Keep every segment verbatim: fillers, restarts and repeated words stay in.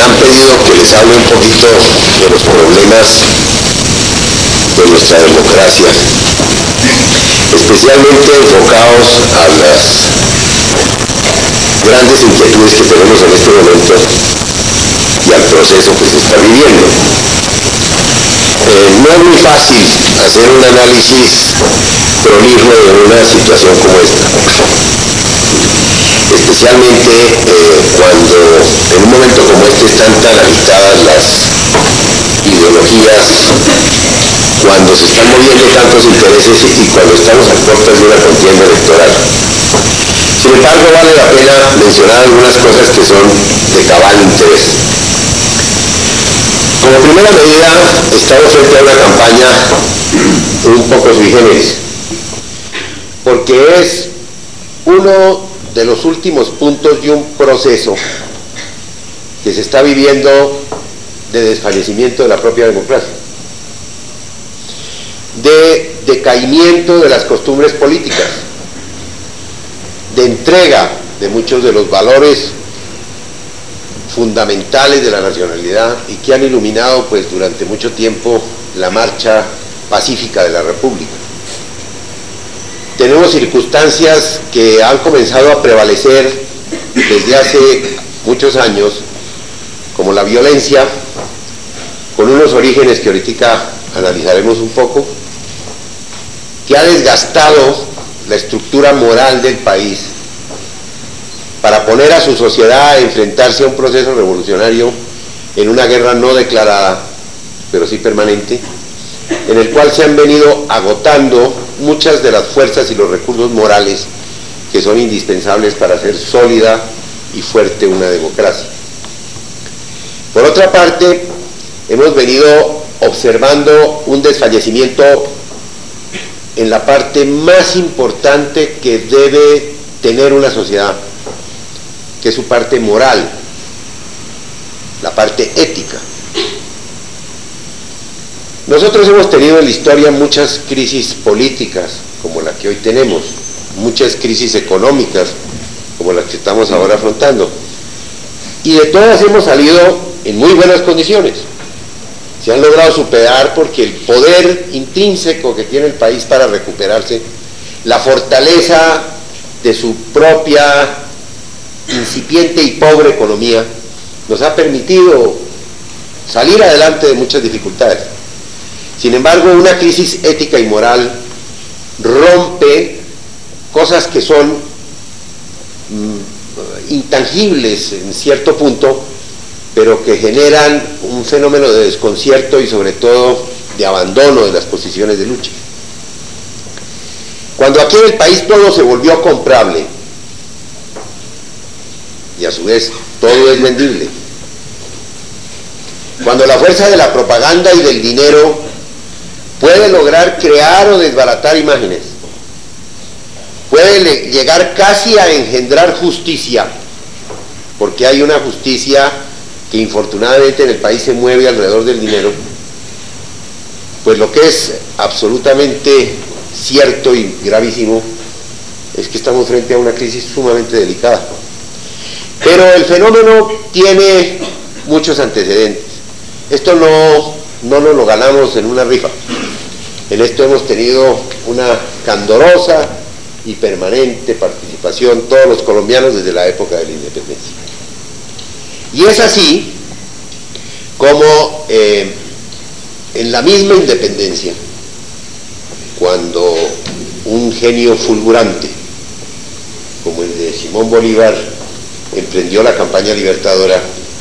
han pedido que les hable un poquito de los problemas de nuestra democracia, especialmente enfocados a las grandes inquietudes que tenemos en este momento y al proceso que se está viviendo. Eh, no es muy fácil hacer un análisis prolijo de una situación como esta, especialmente eh, cuando en un momento como este están tan agitadas las ideologías, cuando se están moviendo tantos intereses y cuando estamos a puertas de una contienda electoral. Sin embargo, vale la pena mencionar algunas cosas que son de cabal interés. Como primera medida, estamos frente a una campaña un poco sui generis, porque es uno de los últimos puntos de un proceso que se está viviendo de desfallecimiento de la propia democracia, de decaimiento de las costumbres políticas, de entrega de muchos de los valores fundamentales de la nacionalidad y que han iluminado pues durante mucho tiempo la marcha pacífica de la República. Tenemos circunstancias que han comenzado a prevalecer desde hace muchos años, como la violencia, con unos orígenes que ahorita analizaremos un poco, que ha desgastado la estructura moral del país para poner a su sociedad a enfrentarse a un proceso revolucionario en una guerra no declarada, pero sí permanente, en el cual se han venido agotando muchas de las fuerzas y los recursos morales que son indispensables para hacer sólida y fuerte una democracia. Por otra parte, hemos venido observando un desfallecimiento en la parte más importante que debe tener una sociedad, que es su parte moral, la parte ética. Nosotros hemos tenido en la historia muchas crisis políticas, como la que hoy tenemos, muchas crisis económicas, como las que estamos ahora afrontando, y de todas hemos salido en muy buenas condiciones. Se han logrado superar porque el poder intrínseco que tiene el país para recuperarse, la fortaleza de su propia incipiente y pobre economía, nos ha permitido salir adelante de muchas dificultades. Sin embargo, una crisis ética y moral rompe cosas que son mm, intangibles en cierto punto, pero que generan un fenómeno de desconcierto y sobre todo de abandono de las posiciones de lucha. Cuando aquí en el país todo se volvió comprable y a su vez todo es vendible, cuando la fuerza de la propaganda y del dinero puede lograr crear o desbaratar imágenes, puede llegar casi a engendrar justicia, porque hay una justicia que infortunadamente en el país se mueve alrededor del dinero, pues lo que es absolutamente cierto y gravísimo es que estamos frente a una crisis sumamente delicada. Pero el fenómeno tiene muchos antecedentes. Esto no, no nos lo ganamos en una rifa. En esto hemos tenido una candorosa y permanente participación todos los colombianos desde la época de la independencia. Y es así como eh, en la misma independencia, cuando un genio fulgurante como el de Simón Bolívar emprendió la campaña libertadora,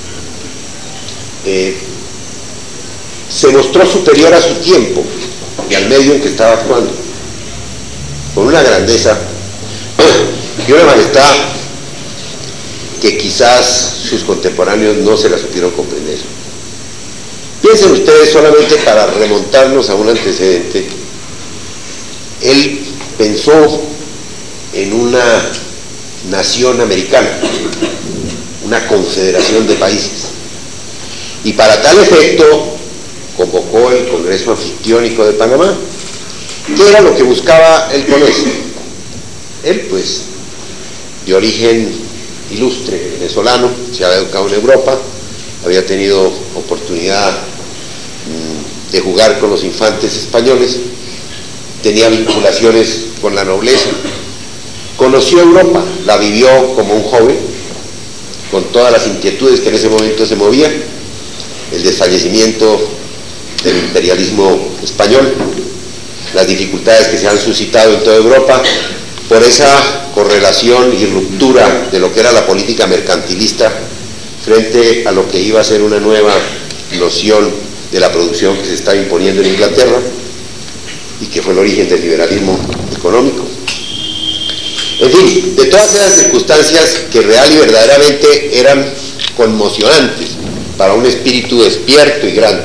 eh, se mostró superior a su tiempo y al medio en que estaba actuando, con una grandeza y una majestad que quizás sus contemporáneos no se la supieron comprender. Piensen ustedes, solamente para remontarnos a un antecedente, él pensó en una nación americana, una confederación de países, y para tal efecto convocó el Congreso Anfictiónico de Panamá. ¿Qué era lo que buscaba él con eso? Él, pues, de origen ilustre venezolano, se había educado en Europa, había tenido oportunidad de jugar con los infantes españoles, tenía vinculaciones con la nobleza, conoció Europa, la vivió como un joven, con todas las inquietudes que en ese momento se movían, el desfallecimiento del imperialismo español, las dificultades que se han suscitado en toda Europa por esa correlación y ruptura de lo que era la política mercantilista frente a lo que iba a ser una nueva noción de la producción que se estaba imponiendo en Inglaterra y que fue el origen del liberalismo económico. En fin, de todas esas circunstancias que real y verdaderamente eran conmocionantes para un espíritu despierto y grande,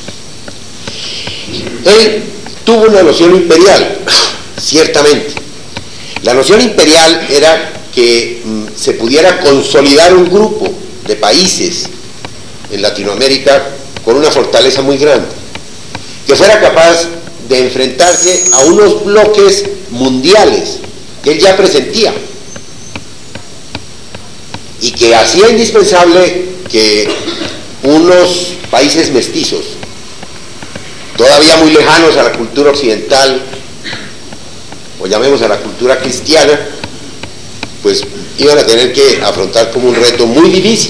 él tuvo una noción imperial, ciertamente. La noción imperial era que mm, se pudiera consolidar un grupo de países en Latinoamérica con una fortaleza muy grande, que fuera capaz de enfrentarse a unos bloques mundiales que él ya presentía y que hacía indispensable que unos países mestizos, todavía muy lejanos a la cultura occidental, o llamemos a la cultura cristiana, pues iban a tener que afrontar como un reto muy difícil.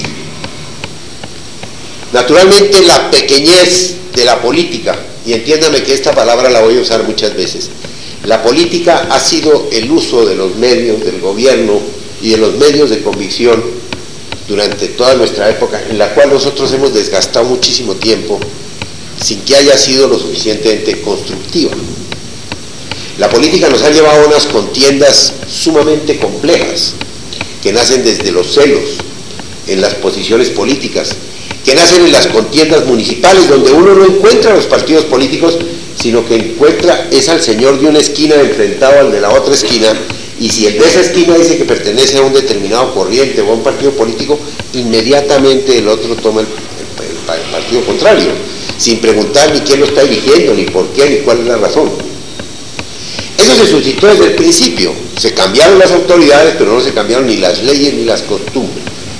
Naturalmente la pequeñez de la política, y entiéndame que esta palabra la voy a usar muchas veces, la política ha sido el uso de los medios, del gobierno y de los medios de convicción durante toda nuestra época, en la cual nosotros hemos desgastado muchísimo tiempo sin que haya sido lo suficientemente constructiva. La política nos ha llevado a unas contiendas sumamente complejas, que nacen desde los celos en las posiciones políticas, que nacen en las contiendas municipales, donde uno no encuentra a los partidos políticos, sino que encuentra es al señor de una esquina enfrentado al de la otra esquina, y si el de esa esquina dice que pertenece a un determinado corriente o a un partido político, inmediatamente el otro toma el, el, el partido contrario, sin preguntar ni quién lo está eligiendo, ni por qué, ni cuál es la razón. Eso se suscitó desde el principio. Se cambiaron las autoridades, pero no se cambiaron ni las leyes ni las costumbres.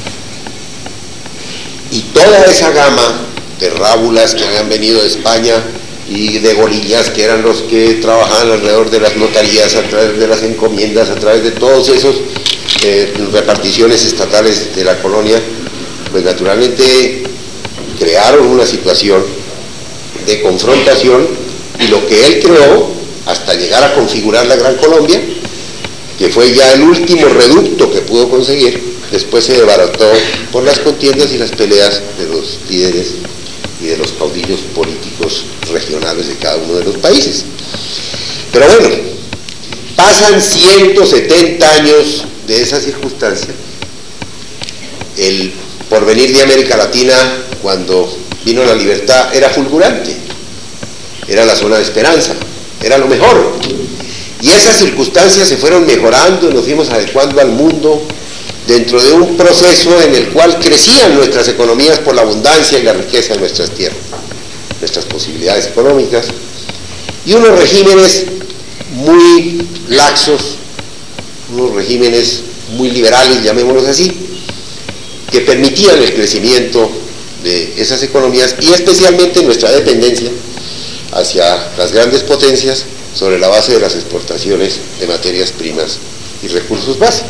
Y toda esa gama de rábulas que habían venido de España y de golillas, que eran los que trabajaban alrededor de las notarías, a través de las encomiendas, a través de todos esos eh, reparticiones estatales de la colonia, pues naturalmente crearon una situación de confrontación, y lo que él creó hasta llegar a configurar la Gran Colombia, que fue ya el último reducto que pudo conseguir, después se desbarató por las contiendas y las peleas de los líderes y de los caudillos políticos regionales de cada uno de los países. Pero bueno, pasan ciento setenta años de esa circunstancia. El porvenir de América Latina, cuando vino la libertad, era fulgurante, era la zona de esperanza, era lo mejor, y esas circunstancias se fueron mejorando y nos fuimos adecuando al mundo dentro de un proceso en el cual crecían nuestras economías por la abundancia y la riqueza de nuestras tierras, nuestras posibilidades económicas, y unos regímenes muy laxos, unos regímenes muy liberales, llamémoslos así, que permitían el crecimiento de esas economías y especialmente nuestra dependencia hacia las grandes potencias sobre la base de las exportaciones de materias primas y recursos básicos.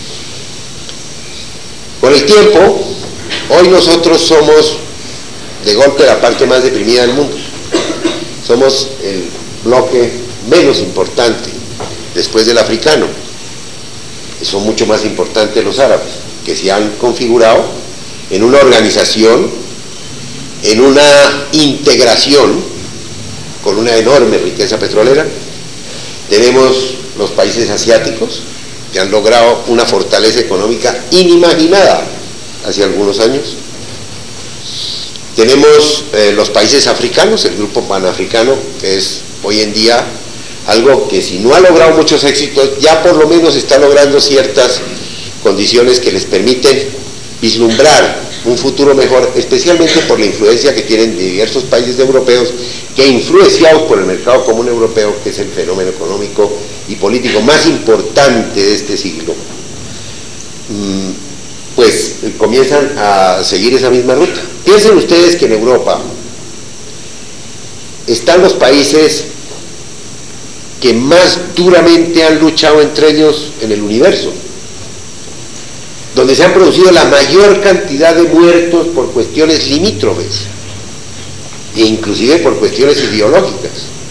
Con el tiempo, hoy nosotros somos de golpe la parte más deprimida del mundo. Somos el bloque menos importante después del africano. Son mucho más importantes los árabes, que se han configurado en una organización, en una integración con una enorme riqueza petrolera. Tenemos los países asiáticos, que han logrado una fortaleza económica inimaginada hace algunos años. Tenemos eh, los países africanos, el grupo panafricano, que es hoy en día algo que, si no ha logrado muchos éxitos, ya por lo menos está logrando ciertas condiciones que les permiten vislumbrar un futuro mejor, especialmente por la influencia que tienen de diversos países europeos, que influenciados por el mercado común europeo, que es el fenómeno económico y político más importante de este siglo, pues comienzan a seguir esa misma ruta. Piensen ustedes que en Europa están los países que más duramente han luchado entre ellos en el universo, donde se han producido la mayor cantidad de muertos por cuestiones limítrofes, e inclusive por cuestiones ideológicas.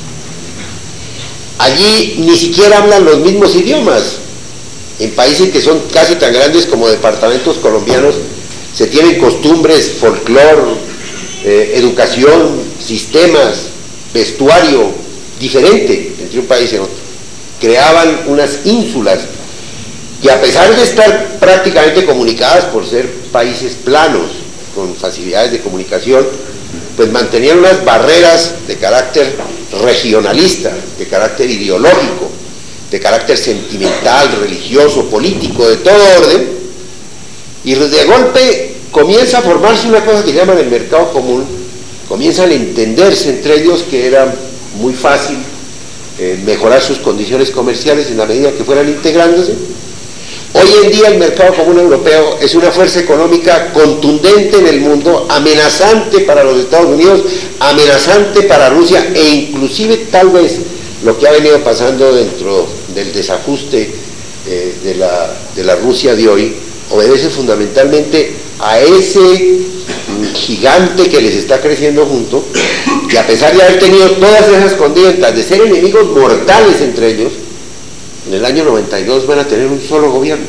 Allí ni siquiera hablan los mismos idiomas. En países que son casi tan grandes como departamentos colombianos, se tienen costumbres, folclore, eh, educación, sistemas, vestuario diferente entre un país y otro. Creaban unas ínsulas que, a pesar de estar prácticamente comunicadas por ser países planos, con facilidades de comunicación, pues mantenían unas barreras de carácter regionalista, de carácter ideológico, de carácter sentimental, religioso, político, de todo orden, y de golpe comienza a formarse una cosa que llaman el mercado común, comienzan a entenderse entre ellos que era muy fácil eh, mejorar sus condiciones comerciales en la medida que fueran integrándose. Hoy en día el mercado común europeo es una fuerza económica contundente en el mundo, amenazante para los Estados Unidos, amenazante para Rusia, e inclusive tal vez lo que ha venido pasando dentro del desajuste eh, de, la, de la Rusia de hoy obedece fundamentalmente a ese mm, gigante que les está creciendo junto, que a pesar de haber tenido todas esas condientas de ser enemigos mortales entre ellos, en el año noventa y dos van a tener un solo gobierno.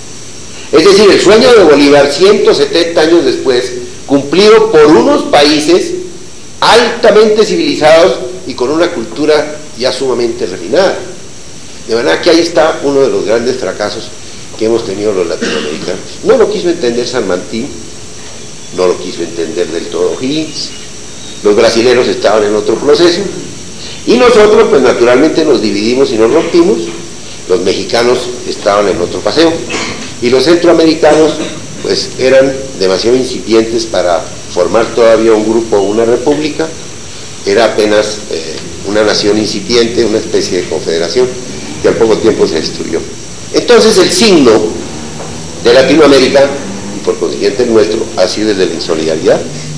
Es decir, el sueño de Bolívar, ciento setenta años después, cumplido por unos países altamente civilizados y con una cultura ya sumamente refinada. De manera que ahí está uno de los grandes fracasos que hemos tenido los latinoamericanos. No lo quiso entender San Martín, no lo quiso entender del todo Higgins, los brasileños estaban en otro proceso, y nosotros pues naturalmente nos dividimos y nos rompimos. Los mexicanos estaban en otro paseo, y los centroamericanos pues eran demasiado incipientes para formar todavía un grupo o una república. Era apenas eh, una nación incipiente, una especie de confederación que al poco tiempo se destruyó. Entonces el signo de Latinoamérica, y por consiguiente el nuestro, ha sido el de la insolidaridad,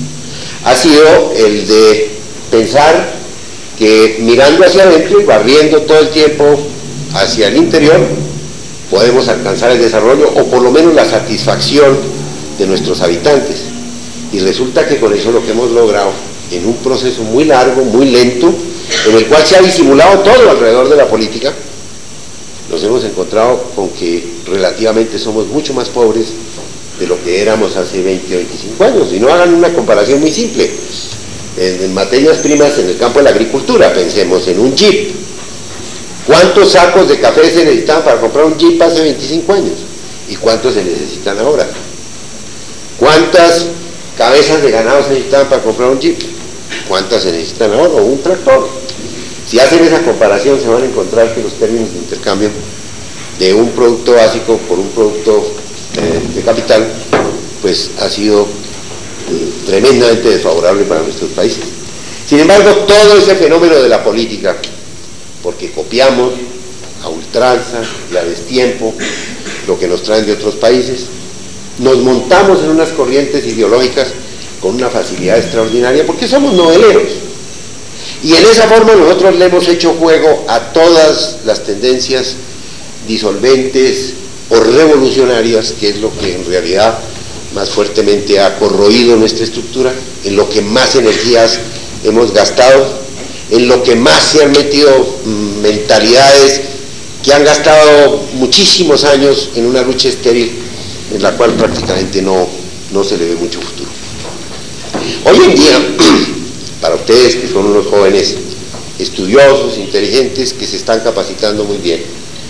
ha sido el de pensar que mirando hacia adentro y barriendo todo el tiempo hacia el interior podemos alcanzar el desarrollo o por lo menos la satisfacción de nuestros habitantes, y resulta que con eso lo que hemos logrado en un proceso muy largo, muy lento, en el cual se ha disimulado todo alrededor de la política, nos hemos encontrado con que relativamente somos mucho más pobres de lo que éramos hace veinte o veinticinco años. Y no hagan una comparación muy simple. En, en materias primas, en el campo de la agricultura, pensemos en un jeep. ¿Cuántos sacos de café se necesitaban para comprar un jeep hace veinticinco años? ¿Y cuántos se necesitan ahora? ¿Cuántas cabezas de ganado se necesitaban para comprar un jeep? ¿Cuántas se necesitan ahora? O un tractor. Si hacen esa comparación se van a encontrar que los términos de intercambio de un producto básico por un producto eh, de capital pues ha sido eh, tremendamente desfavorable para nuestros países. Sin embargo, todo ese fenómeno de la política, porque copiamos a ultranza y a destiempo lo que nos traen de otros países, nos montamos en unas corrientes ideológicas con una facilidad extraordinaria porque somos noveleros. Y en esa forma nosotros le hemos hecho juego a todas las tendencias disolventes o revolucionarias, que es lo que en realidad más fuertemente ha corroído nuestra estructura, en lo que más energías hemos gastado, en lo que más se han metido mmm, mentalidades que han gastado muchísimos años en una lucha estéril en la cual prácticamente no, no se le ve mucho futuro. Hoy en día, para ustedes que son unos jóvenes estudiosos, inteligentes, que se están capacitando muy bien,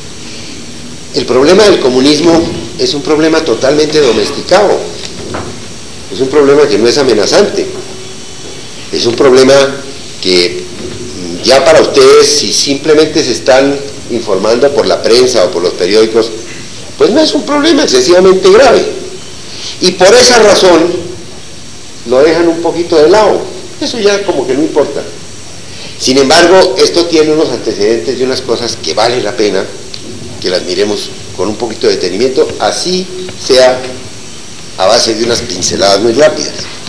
el problema del comunismo es un problema totalmente domesticado, es un problema que no es amenazante, es un problema que ya para ustedes, si simplemente se están informando por la prensa o por los periódicos, pues no es un problema excesivamente grave, y por esa razón lo dejan un poquito de lado. Eso ya como que no importa. Sin embargo, esto tiene unos antecedentes y unas cosas que vale la pena que las miremos con un poquito de detenimiento, así sea a base de unas pinceladas muy rápidas.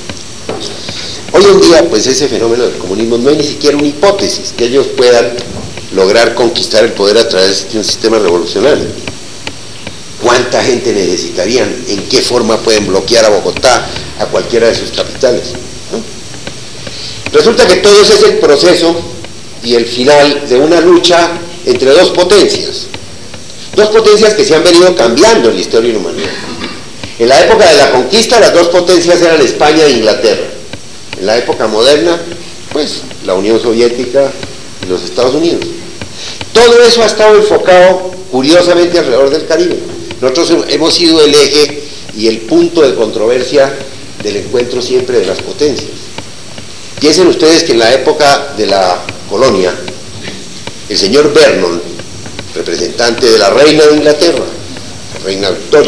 Hoy en día, pues ese fenómeno del comunismo no hay ni siquiera una hipótesis que ellos puedan lograr conquistar el poder a través de un sistema revolucionario. ¿Cuánta gente necesitarían? ¿En qué forma pueden bloquear a Bogotá, a cualquiera de sus capitales? ¿No? Resulta que todo ese es el proceso y el final de una lucha entre dos potencias. Dos potencias que se han venido cambiando en la historia de la humanidad. En la época de la conquista, las dos potencias eran España e Inglaterra. En la época moderna, pues, la Unión Soviética y los Estados Unidos. Todo eso ha estado enfocado, curiosamente, alrededor del Caribe. Nosotros hemos sido el eje y el punto de controversia del encuentro siempre de las potencias. Piensen ustedes que en la época de la colonia, el señor Vernon, representante de la reina de Inglaterra, la reina Victoria,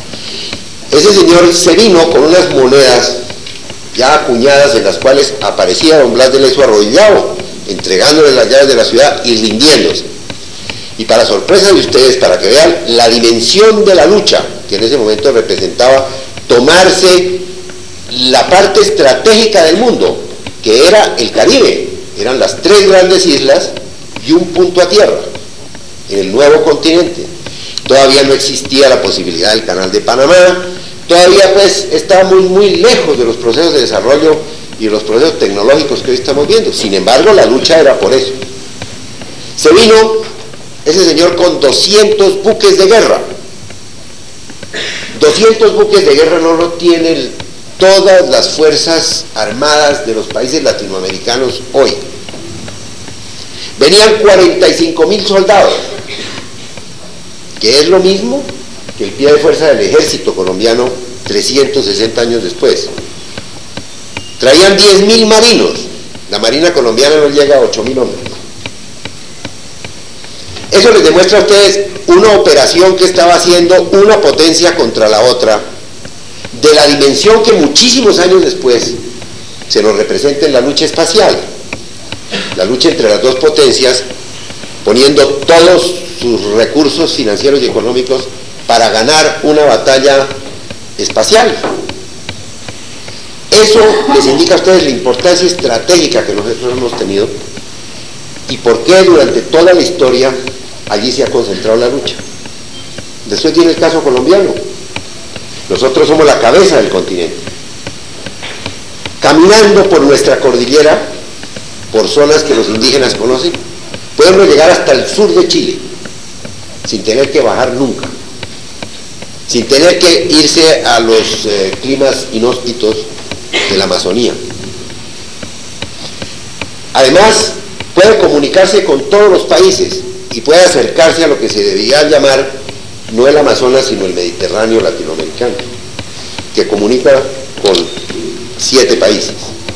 ese señor se vino con unas monedas ya acuñadas en las cuales aparecía don Blas de Lezo arrodillado, entregándole las llaves de la ciudad y rindiéndose. Y para sorpresa de ustedes, para que vean la dimensión de la lucha, que en ese momento representaba tomarse la parte estratégica del mundo, que era el Caribe, eran las tres grandes islas y un punto a tierra, en el nuevo continente. Todavía no existía la posibilidad del Canal de Panamá, todavía pues estaba muy, muy lejos de los procesos de desarrollo y de los procesos tecnológicos que hoy estamos viendo. Sin embargo, la lucha era por eso. Se vino ese señor con doscientos buques de guerra. doscientos buques de guerra no lo tienen todas las fuerzas armadas de los países latinoamericanos hoy. Venían cuarenta y cinco mil soldados, que es lo mismo que el pie de fuerza del ejército colombiano trescientos sesenta años después. Traían diez mil marinos, la marina colombiana no llega a ocho mil hombres. Eso les demuestra a ustedes una operación que estaba haciendo una potencia contra la otra, de la dimensión que muchísimos años después se nos representa en la lucha espacial, la lucha entre las dos potencias, poniendo todos sus recursos financieros y económicos para ganar una batalla espacial. Eso les indica a ustedes la importancia estratégica que nosotros hemos tenido y por qué durante toda la historia allí se ha concentrado la lucha. Después viene el caso colombiano. Nosotros somos la cabeza del continente. Caminando por nuestra cordillera, por zonas que los indígenas conocen, podemos llegar hasta el sur de Chile, sin tener que bajar nunca, sin tener que irse a los eh, climas inhóspitos de la Amazonía. Además, puede comunicarse con todos los países y puede acercarse a lo que se debía llamar no el Amazonas, sino el Mediterráneo latinoamericano, que comunica con siete países.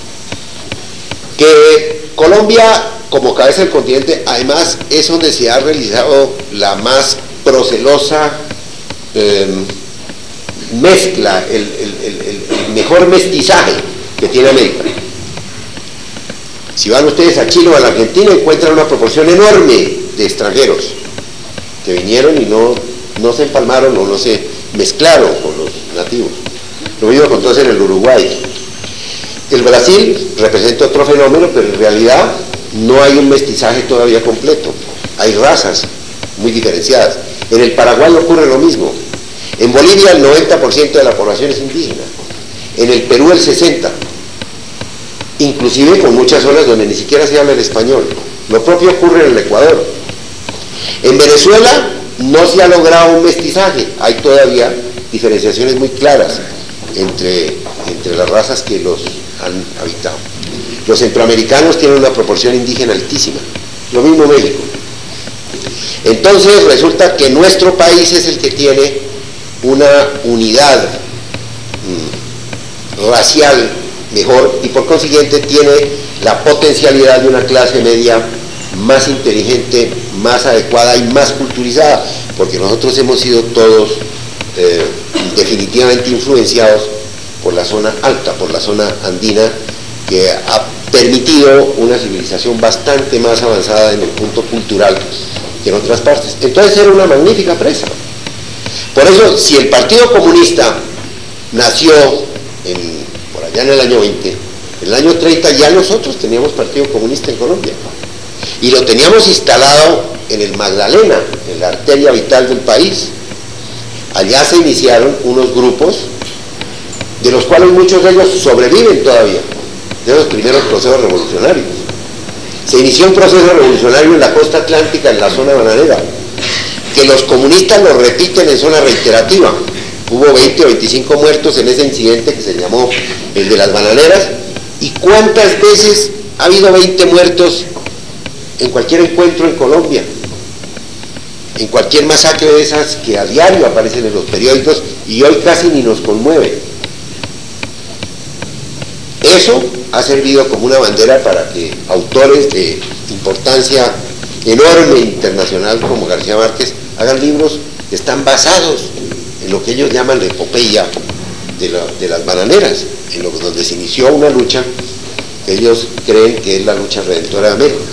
Que Colombia, como cabeza del continente, además es donde se ha realizado la más procelosa eh, mezcla, el, el, el, el mejor mestizaje que tiene América. Si van ustedes a Chile o a la Argentina, encuentran una proporción enorme de extranjeros que vinieron y no, no se empalmaron o no se mezclaron con los nativos. Lo mismo acontece en el Uruguay. El Brasil representa otro fenómeno, pero en realidad no hay un mestizaje todavía completo. Hay razas muy diferenciadas. En el Paraguay ocurre lo mismo. En Bolivia el noventa por ciento de la población es indígena. En el Perú el sesenta por ciento. Inclusive con muchas zonas donde ni siquiera se habla el español. Lo propio ocurre en el Ecuador. En Venezuela no se ha logrado un mestizaje. Hay todavía diferenciaciones muy claras entre, entre las razas que los han habitado. Los centroamericanos tienen una proporción indígena altísima. Lo mismo México. Entonces resulta que nuestro país es el que tiene una unidad mmm, racial mejor y por consiguiente tiene la potencialidad de una clase media más inteligente, más adecuada y más culturizada, porque nosotros hemos sido todos eh, definitivamente influenciados por la zona alta, por la zona andina, que ha permitido una civilización bastante más avanzada en el punto cultural que en otras partes. Entonces era una magnífica presa. Por eso, si el Partido Comunista nació en, por allá en el año veinte, en el año treinta ya nosotros teníamos Partido Comunista en Colombia, y lo teníamos instalado en el Magdalena, en la arteria vital del país. Allá se iniciaron unos grupos, de los cuales muchos de ellos sobreviven todavía, de los primeros procesos revolucionarios. Se inició un proceso revolucionario en la costa atlántica, en la zona bananera, que los comunistas lo repiten en zona reiterativa. Hubo veinte o veinticinco muertos en ese incidente que se llamó el de las bananeras. ¿Y cuántas veces ha habido veinte muertos en cualquier encuentro en Colombia? En cualquier masacre de esas que a diario aparecen en los periódicos y hoy casi ni nos conmueve. Eso ha servido como una bandera para que autores de importancia enorme internacional como García Márquez hagan libros que están basados en lo que ellos llaman la epopeya de, la, de las bananeras, en lo donde se inició una lucha que ellos creen que es la lucha redentora de América.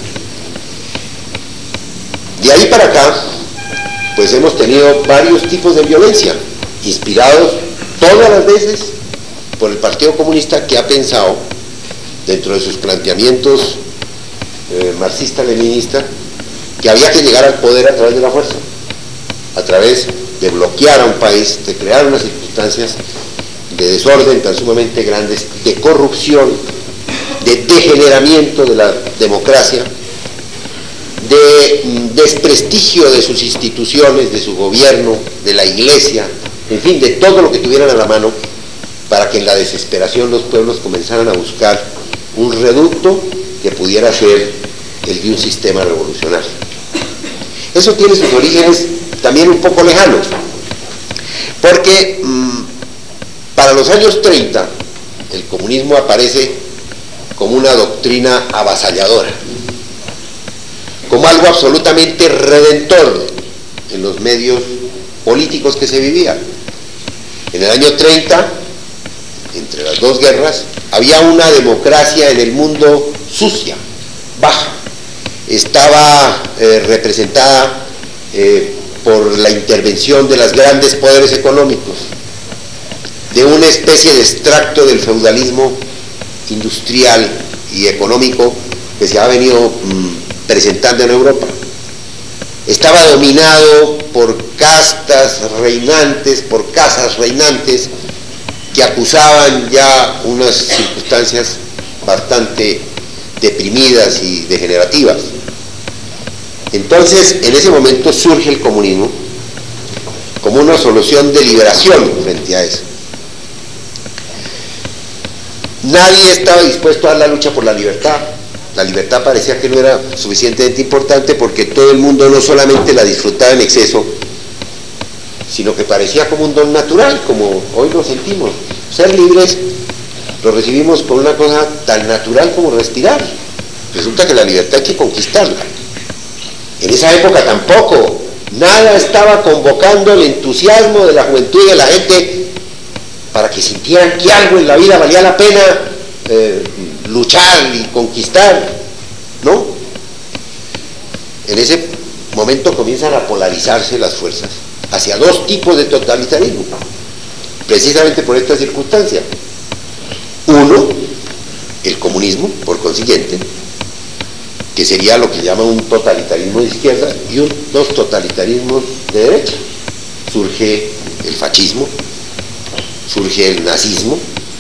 De ahí para acá, pues hemos tenido varios tipos de violencia, inspirados todas las veces por el Partido Comunista, que ha pensado, dentro de sus planteamientos eh, marxista-leninista, que había que llegar al poder a través de la fuerza, a través de bloquear a un país, de crear unas circunstancias de desorden tan sumamente grandes, de corrupción, de degeneramiento de la democracia, de desprestigio de sus instituciones, de su gobierno, de la iglesia, en fin, de todo lo que tuvieran a la mano, para que en la desesperación los pueblos comenzaran a buscar un reducto que pudiera ser el de un sistema revolucionario. Eso tiene sus orígenes también un poco lejanos, porque mmm, para los años treinta el comunismo aparece como una doctrina avasalladora, como algo absolutamente redentor en los medios políticos que se vivían. En el año treinta, entre las dos guerras, había una democracia en el mundo sucia, baja. Estaba eh, representada eh, por la intervención de los grandes poderes económicos, de una especie de extracto del feudalismo industrial y económico que se ha venido mmm, presentando en Europa. Estaba dominado por castas reinantes, por casas reinantes, que acusaban ya unas circunstancias bastante deprimidas y degenerativas. Entonces, en ese momento surge el comunismo como una solución de liberación frente a eso. Nadie estaba dispuesto a dar la lucha por la libertad. La libertad parecía que no era suficientemente importante porque todo el mundo no solamente la disfrutaba en exceso, sino que parecía como un don natural, como hoy lo sentimos. Ser libres lo recibimos con una cosa tan natural como respirar. Resulta que la libertad hay que conquistarla. En esa época tampoco, nada estaba convocando el entusiasmo de la juventud y de la gente para que sintieran que algo en la vida valía la pena eh, luchar y conquistar, ¿no? En ese momento comienzan a polarizarse las fuerzas hacia dos tipos de totalitarismo, precisamente por esta circunstancia. Uno, el comunismo, por consiguiente, que sería lo que llaman un totalitarismo de izquierda, y un, dos totalitarismos de derecha. Surge el fascismo, surge el nazismo,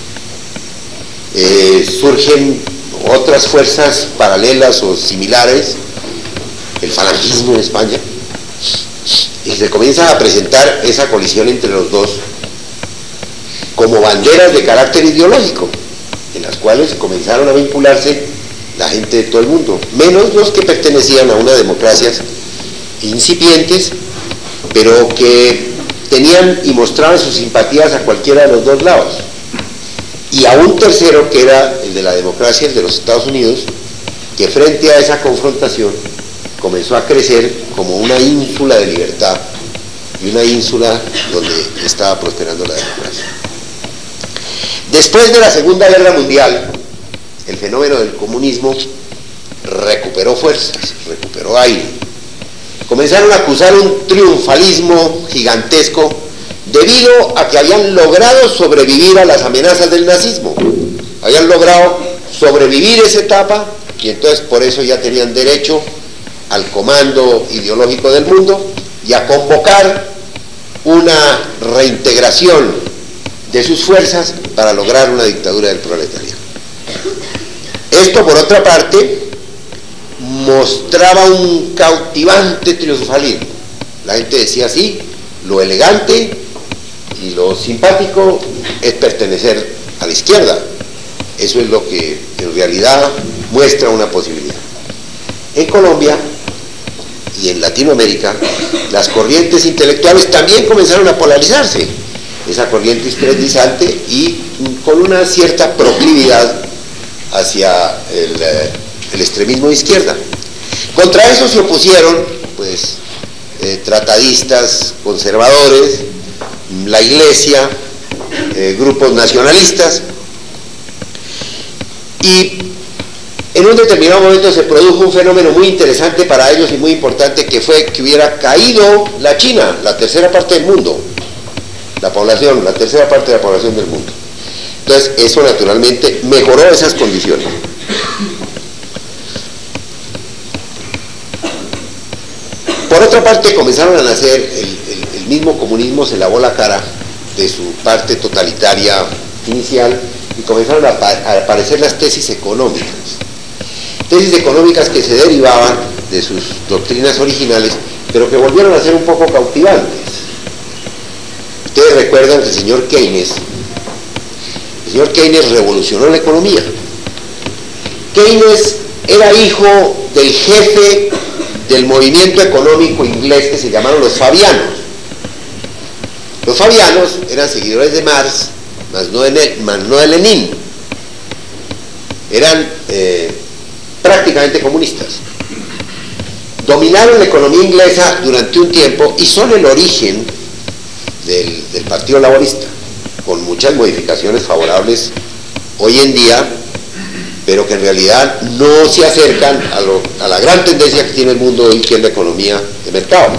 eh, surgen otras fuerzas paralelas o similares, el falangismo en España, y se comienza a presentar esa colisión entre los dos como banderas de carácter ideológico, en las cuales comenzaron a vincularse la gente de todo el mundo, menos los que pertenecían a unas democracias incipientes, pero que tenían y mostraban sus simpatías a cualquiera de los dos lados. Y a un tercero, que era el de la democracia, el de los Estados Unidos, que frente a esa confrontación comenzó a crecer como una ínsula de libertad y una ínsula donde estaba prosperando la democracia. Después de la Segunda Guerra Mundial, el fenómeno del comunismo recuperó fuerzas, recuperó aire. Comenzaron a acusar un triunfalismo gigantesco debido a que habían logrado sobrevivir a las amenazas del nazismo, habían logrado sobrevivir esa etapa, y entonces por eso ya tenían derecho al comando ideológico del mundo y a convocar una reintegración de sus fuerzas para lograr una dictadura del proletariado. Esto, por otra parte, mostraba un cautivante triunfalismo. La gente decía así, lo elegante y lo simpático es pertenecer a la izquierda. Eso es lo que en realidad muestra una posibilidad. En Colombia y en Latinoamérica, las corrientes intelectuales también comenzaron a polarizarse. Esa corriente izquierdizante y con una cierta proclividad hacia el, el extremismo de izquierda. Contra eso se opusieron, pues, eh, tratadistas conservadores, la Iglesia, eh, grupos nacionalistas, y en un determinado momento se produjo un fenómeno muy interesante para ellos y muy importante, que fue que hubiera caído la China, la tercera parte del mundo, la población, la tercera parte de la población del mundo. Entonces, eso naturalmente mejoró esas condiciones. Por otra parte, comenzaron a nacer, el, el, el mismo comunismo se lavó la cara de su parte totalitaria inicial y comenzaron a, a aparecer las tesis económicas. Tesis económicas que se derivaban de sus doctrinas originales, pero que volvieron a ser un poco cautivantes. Ustedes recuerdan que el señor Keynes, el señor Keynes revolucionó la economía. Keynes era hijo del jefe del movimiento económico inglés que se llamaron los Fabianos. Los Fabianos eran seguidores de Marx, más no de, más no de Lenin. Eran eh, prácticamente comunistas. Dominaron la economía inglesa durante un tiempo y son el origen del, del Partido Laborista, con muchas modificaciones favorables hoy en día, pero que en realidad no se acercan a, lo, a la gran tendencia que tiene el mundo hoy, que es la economía de mercado.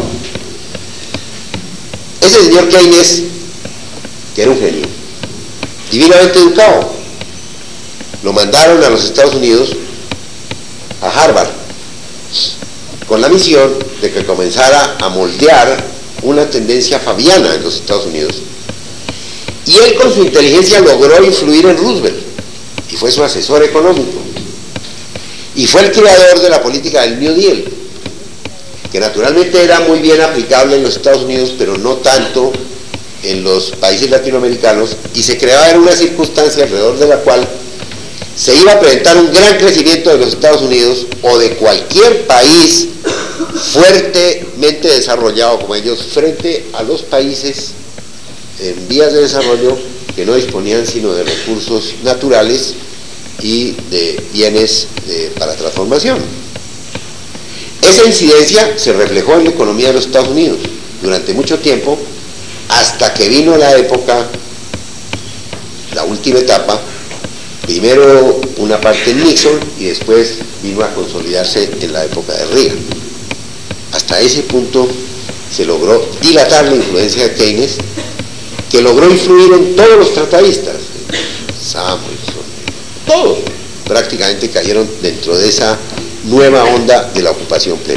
Ese señor Keynes, que era un genio, divinamente educado, lo mandaron a los Estados Unidos, a Harvard, con la misión de que comenzara a moldear una tendencia fabiana en los Estados Unidos. Y él, con su inteligencia, logró influir en Roosevelt y fue su asesor económico y fue el creador de la política del New Deal, que naturalmente era muy bien aplicable en los Estados Unidos, pero no tanto en los países latinoamericanos, y se creaba en una circunstancia alrededor de la cual se iba a presentar un gran crecimiento de los Estados Unidos o de cualquier país fuertemente desarrollado como ellos, frente a los países en vías de desarrollo que no disponían sino de recursos naturales y de bienes de, para transformación. Esa incidencia se reflejó en la economía de los Estados Unidos durante mucho tiempo, hasta que vino la época, la última etapa, primero una parte en Nixon y después vino a consolidarse en la época de Reagan. Hasta ese punto se logró dilatar la influencia de Keynes, que logró influir en todos los tratadistas. Samuelson, todos prácticamente cayeron dentro de esa nueva onda de la ocupación plena.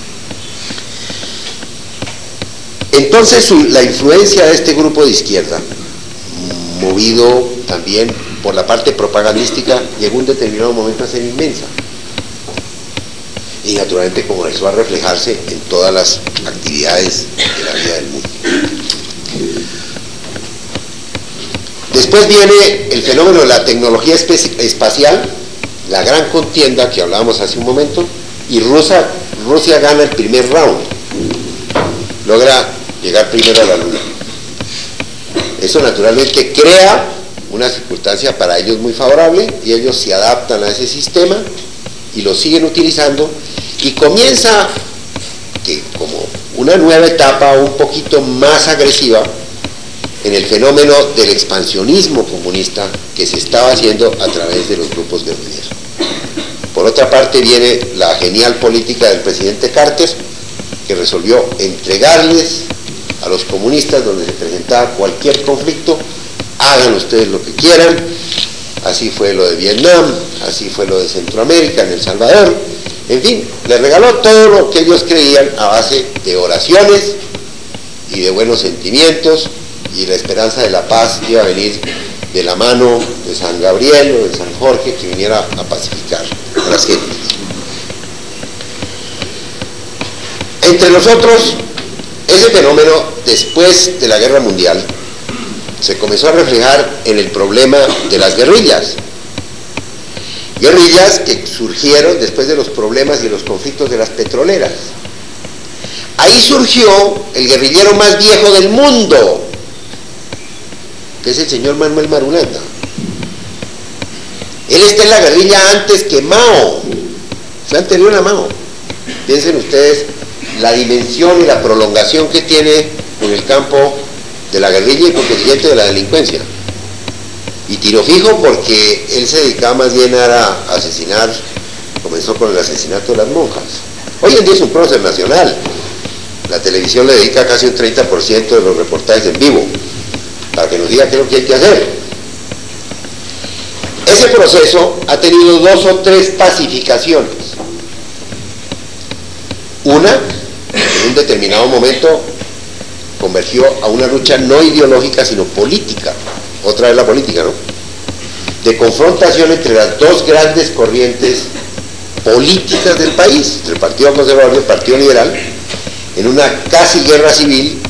Entonces su, la influencia de este grupo de izquierda, movido también por la parte propagandística, llegó en un determinado momento a ser inmensa. Y naturalmente comenzó a reflejarse en todas las actividades de la vida del mundo. Después viene el fenómeno de la tecnología espacial, la gran contienda que hablábamos hace un momento, y Rusia, Rusia gana el primer round, logra llegar primero a la Luna. Eso naturalmente crea una circunstancia para ellos muy favorable, y ellos se adaptan a ese sistema y lo siguen utilizando, y comienza que como una nueva etapa un poquito más agresiva en el fenómeno del expansionismo comunista que se estaba haciendo a través de los grupos guerrilleros. Por otra parte viene la genial política del presidente Carter, que resolvió entregarles a los comunistas donde se presentaba cualquier conflicto, hagan ustedes lo que quieran. Así fue lo de Vietnam, así fue lo de Centroamérica, en El Salvador, en fin, les regaló todo lo que ellos creían a base de oraciones y de buenos sentimientos, y la esperanza de la paz iba a venir de la mano de San Gabriel o de San Jorge, que viniera a pacificar a las gentes. Entre nosotros, ese fenómeno, después de la Guerra Mundial, se comenzó a reflejar en el problema de las guerrillas. Guerrillas que surgieron después de los problemas y los conflictos de las petroleras. Ahí surgió el guerrillero más viejo del mundo, que es el señor Manuel Marulanda. Él está en la guerrilla antes que Mao, fue anterior a Mao. Piensen ustedes la dimensión y la prolongación que tiene en el campo de la guerrilla y por consiguiente de la delincuencia. Y tiro fijo porque él se dedicaba más bien a asesinar, comenzó con el asesinato de las monjas. Hoy en día es un prócer nacional. La televisión le dedica casi un treinta por ciento de los reportajes en vivo, para que nos diga qué es lo que hay que hacer. Ese proceso ha tenido dos o tres pacificaciones. Una, en un determinado momento, convergió a una lucha no ideológica, sino política. Otra vez la política, ¿no? De confrontación entre las dos grandes corrientes políticas del país, entre el Partido Conservador y el Partido Liberal, en una casi guerra civil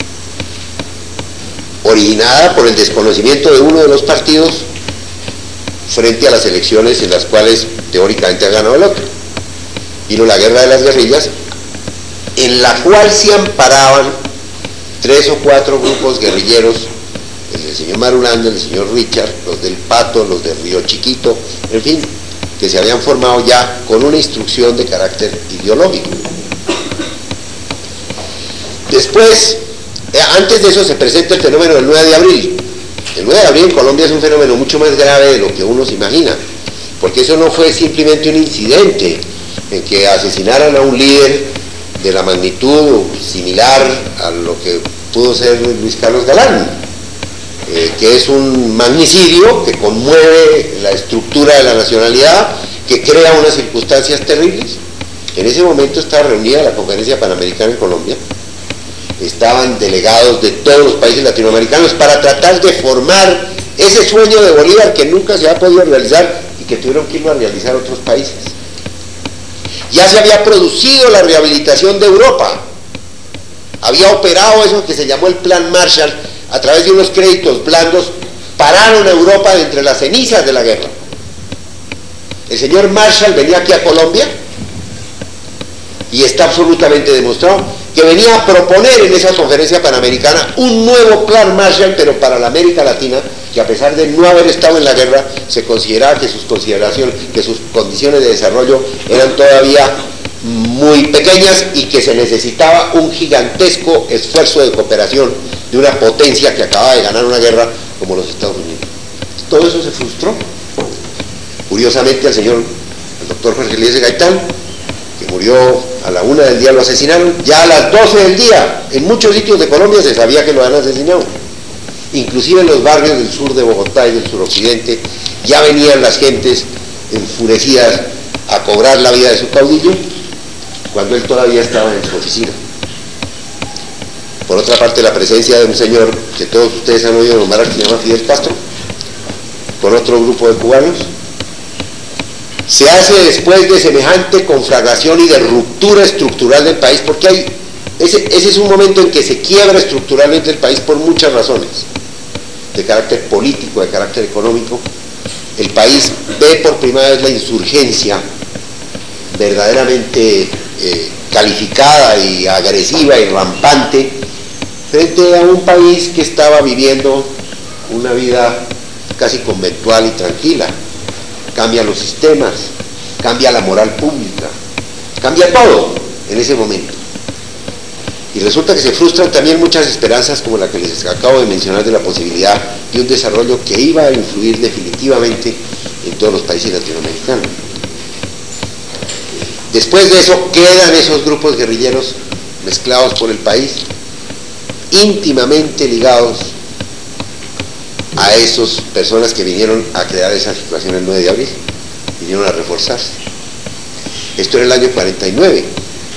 originada por el desconocimiento de uno de los partidos frente a las elecciones en las cuales teóricamente ha ganado el otro. Vino la guerra de las guerrillas, en la cual se amparaban tres o cuatro grupos guerrilleros, el del señor Marulanda, el del señor Richard, los del Pato, los del Río Chiquito, en fin, que se habían formado ya con una instrucción de carácter ideológico. Después, eh, antes de eso se presenta el fenómeno del nueve de abril. El nueve de abril en Colombia es un fenómeno mucho más grave de lo que uno se imagina, porque eso no fue simplemente un incidente en que asesinaran a un líder de la magnitud similar a lo que pudo ser Luis Carlos Galán, eh, que es un magnicidio que conmueve la estructura de la nacionalidad, que crea unas circunstancias terribles. En ese momento estaba reunida la Conferencia Panamericana en Colombia, estaban delegados de todos los países latinoamericanos para tratar de formar ese sueño de Bolívar que nunca se ha podido realizar y que tuvieron que irlo a realizar otros países. Ya se había producido la rehabilitación de Europa, había operado eso que se llamó el Plan Marshall, a través de unos créditos blandos, pararon a Europa de entre las cenizas de la guerra. El señor Marshall venía aquí a Colombia y está absolutamente demostrado que venía a proponer en esa conferencia panamericana un nuevo Plan Marshall, pero para la América Latina, que a pesar de no haber estado en la guerra, se consideraba que sus consideraciones, que sus condiciones de desarrollo eran todavía muy pequeñas y que se necesitaba un gigantesco esfuerzo de cooperación de una potencia que acababa de ganar una guerra como los Estados Unidos. Todo eso se frustró. Curiosamente al señor, el doctor Jorge Eliezer Gaitán, que murió a la una del día, lo asesinaron, ya a las doce del día, en muchos sitios de Colombia se sabía que lo habían asesinado. Inclusive en los barrios del sur de Bogotá y del suroccidente ya venían las gentes enfurecidas a cobrar la vida de su caudillo cuando él todavía estaba en su oficina. Por otra parte, la presencia de un señor que todos ustedes han oído nombrar, que se llama Fidel Castro, con otro grupo de cubanos, se hace después de semejante conflagración y de ruptura estructural del país, porque hay, ese, ese es un momento en que se quiebra estructuralmente el país por muchas razones, de carácter político, de carácter económico. El país ve por primera vez la insurgencia verdaderamente eh, calificada y agresiva y rampante frente a un país que estaba viviendo una vida casi conventual y tranquila. Cambia los sistemas, cambia la moral pública, cambia todo en ese momento. Y resulta que se frustran también muchas esperanzas como la que les acabo de mencionar de la posibilidad de un desarrollo que iba a influir definitivamente en todos los países latinoamericanos. Después de eso quedan esos grupos guerrilleros mezclados por el país íntimamente ligados a esas personas que vinieron a crear esa situación el nueve de abril, vinieron a reforzarse. Esto era el año cuarenta y nueve.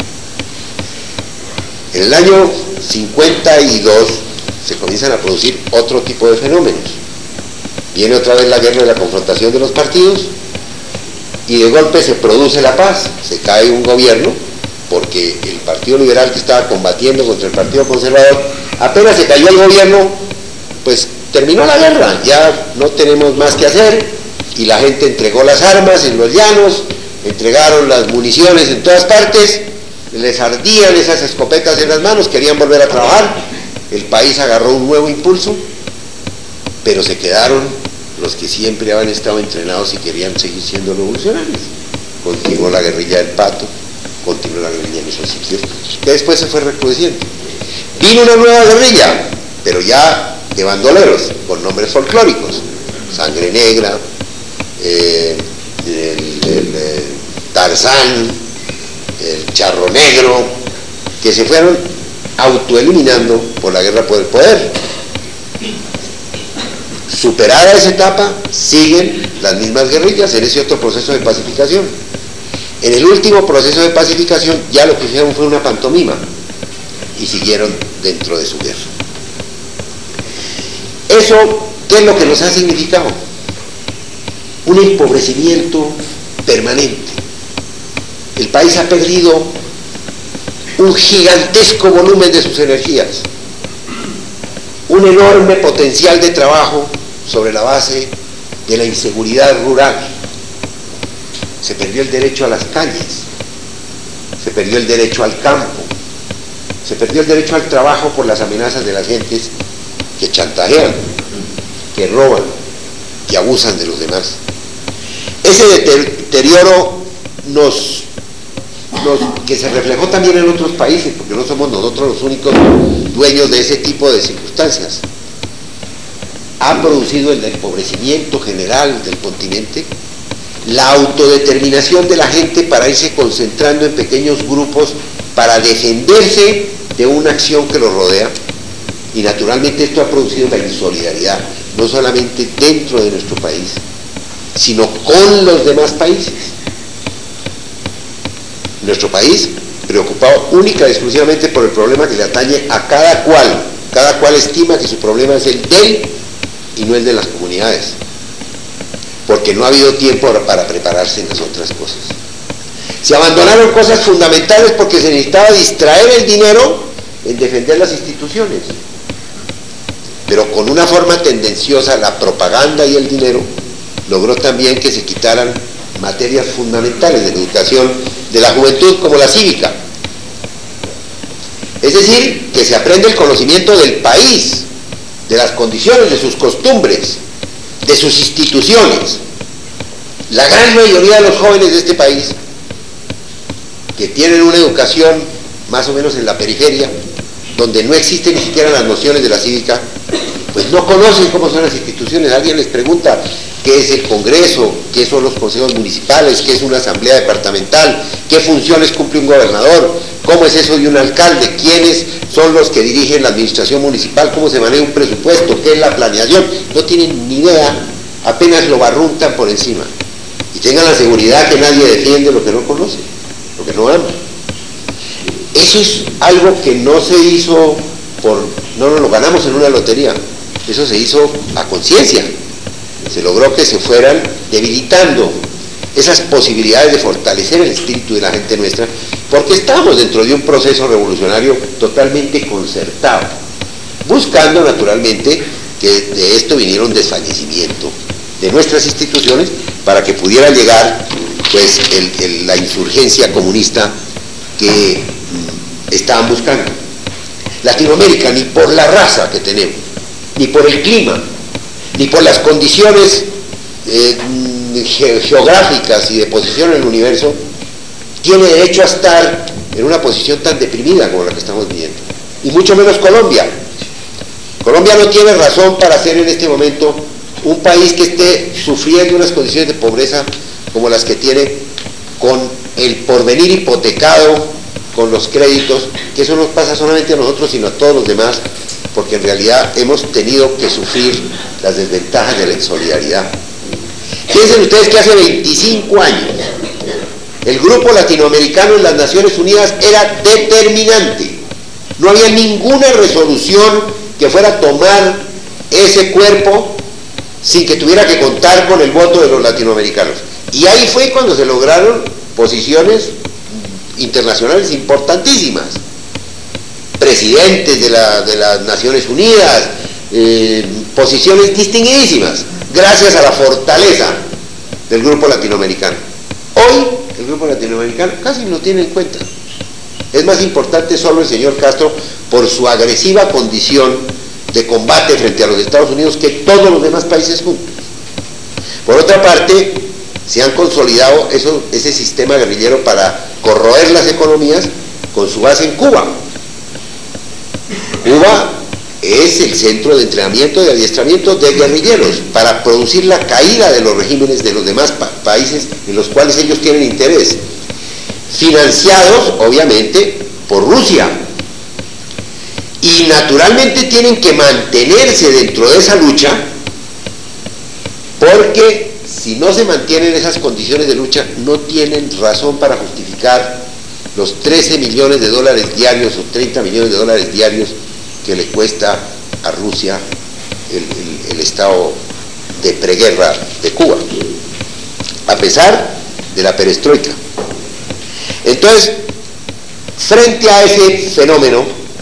En el año cincuenta y dos se comienzan a producir otro tipo de fenómenos. Viene otra vez la guerra de la confrontación de los partidos y de golpe se produce la paz, se cae un gobierno porque el Partido Liberal, que estaba combatiendo contra el Partido Conservador, apenas se cayó el gobierno, pues terminó la guerra, ya no tenemos más que hacer, y la gente entregó las armas en los llanos, entregaron las municiones en todas partes, les ardían esas escopetas en las manos, querían volver a trabajar, el país agarró un nuevo impulso, pero se quedaron los que siempre habían estado entrenados y querían seguir siendo revolucionarios. Continuó la guerrilla del Pato, continuó la guerrilla en esos sitios, que después se fue recrudeciendo. Vino una nueva guerrilla, pero ya de bandoleros, con nombres folclóricos, Sangre Negra, eh, el, el, el Tarzán, el Charro Negro, que se fueron autoeliminando por la guerra por el poder. Superada esa etapa, siguen las mismas guerrillas en ese otro proceso de pacificación. En el último proceso de pacificación ya lo que hicieron fue una pantomima y siguieron dentro de su guerra. Eso, ¿qué es lo que nos ha significado? Un empobrecimiento permanente. El país ha perdido un gigantesco volumen de sus energías, un enorme potencial de trabajo sobre la base de la inseguridad rural. Se perdió el derecho a las calles, se perdió el derecho al campo, se perdió el derecho al trabajo por las amenazas de las gentes que chantajean, que roban, que abusan de los demás. Ese deterioro nos, nos, que se reflejó también en otros países, porque no somos nosotros los únicos dueños de ese tipo de circunstancias, ha producido el empobrecimiento general del continente, la autodeterminación de la gente para irse concentrando en pequeños grupos para defenderse de una acción que los rodea, y naturalmente esto ha producido la insolidaridad, no solamente dentro de nuestro país, sino con los demás países. Nuestro país, preocupado única y exclusivamente por el problema que le atañe a cada cual, cada cual estima que su problema es el de él y no el de las comunidades, porque no ha habido tiempo para prepararse en las otras cosas. Se abandonaron cosas fundamentales porque se necesitaba distraer el dinero en defender las instituciones, pero con una forma tendenciosa, la propaganda y el dinero logró también que se quitaran materias fundamentales de la educación de la juventud, como la cívica. Es decir, que se aprende el conocimiento del país, de las condiciones, de sus costumbres, de sus instituciones. La gran mayoría de los jóvenes de este país, que tienen una educación más o menos en la periferia, donde no existen ni siquiera las nociones de la cívica, pues no conocen cómo son las instituciones. Alguien les pregunta qué es el Congreso, qué son los consejos municipales, qué es una asamblea departamental, qué funciones cumple un gobernador, cómo es eso de un alcalde, quiénes son los que dirigen la administración municipal, cómo se maneja un presupuesto, qué es la planeación. No tienen ni idea, apenas lo barruntan por encima. Y tengan la seguridad que nadie defiende lo que no conoce, lo que no ama. Eso es algo que no se hizo por, no nos lo ganamos en una lotería, eso se hizo a conciencia. Se logró que se fueran debilitando esas posibilidades de fortalecer el espíritu de la gente nuestra, porque estamos dentro de un proceso revolucionario totalmente concertado, buscando naturalmente que de esto viniera un desfallecimiento de nuestras instituciones para que pudiera llegar pues el, el, la insurgencia comunista que mm, estaban buscando. Latinoamérica, ni por la raza que tenemos, ni por el clima, ni por las condiciones eh, ge geográficas y de posición en el universo, tiene derecho a estar en una posición tan deprimida como la que estamos viviendo. Y mucho menos Colombia. Colombia no tiene razón para ser en este momento un país que esté sufriendo unas condiciones de pobreza como las que tiene, con el porvenir hipotecado, con los créditos, que eso no pasa solamente a nosotros, sino a todos los demás, porque en realidad hemos tenido que sufrir las desventajas de la insolidaridad. Piensen ustedes que hace veinticinco años el grupo latinoamericano en las Naciones Unidas era determinante. No había ninguna resolución que fuera a tomar ese cuerpo sin que tuviera que contar con el voto de los latinoamericanos. Y ahí fue cuando se lograron posiciones internacionales importantísimas. Presidentes de, la, de las Naciones Unidas, eh, posiciones distinguidísimas, gracias a la fortaleza del grupo latinoamericano. Hoy, el grupo latinoamericano casi no tiene en cuenta. Es más importante solo el señor Castro por su agresiva condición de combate frente a los Estados Unidos que todos los demás países juntos. Por otra parte, se han consolidado eso, ese sistema guerrillero para corroer las economías con su base en Cuba. Cuba es el centro de entrenamiento y adiestramiento de guerrilleros para producir la caída de los regímenes de los demás pa países en los cuales ellos tienen interés, financiados obviamente por Rusia, y naturalmente tienen que mantenerse dentro de esa lucha, porque si no se mantienen esas condiciones de lucha no tienen razón para justificar los trece millones de dólares diarios o treinta millones de dólares diarios que le cuesta a Rusia el, el, el estado de preguerra de Cuba, a pesar de la perestroika. Entonces, frente a ese fenómeno,